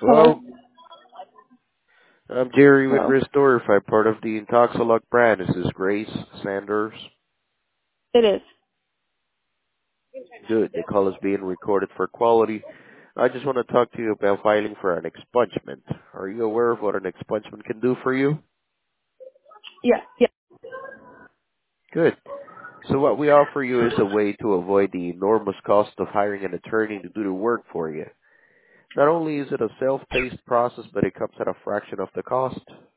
Hello? Hello, I'm Jerry with Hello? Restorify, part of the Intoxilog brand. This is Grace Sanders. It is. Good. The call is being recorded for quality. I just want to talk to you about filing for an expungement. Are you aware of what an expungement can do for you? Yeah, yeah. Good. So what we offer you is a way to avoid the enormous cost of hiring an attorney to do the work for you. Not only is it a self-paced process, but it comes at a fraction of the cost.